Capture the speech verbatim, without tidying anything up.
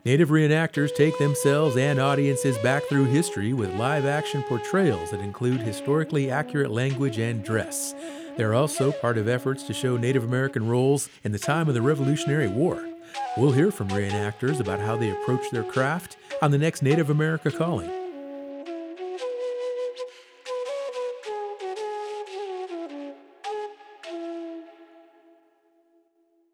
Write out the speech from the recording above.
Native reenactors take themselves and audiences back through history with live-action portrayals that include historically accurate language and dress. They're also part of efforts to show Native American roles in the time of the Revolutionary War. We'll hear from reenactors about how they approach their craft on the next Native America Calling.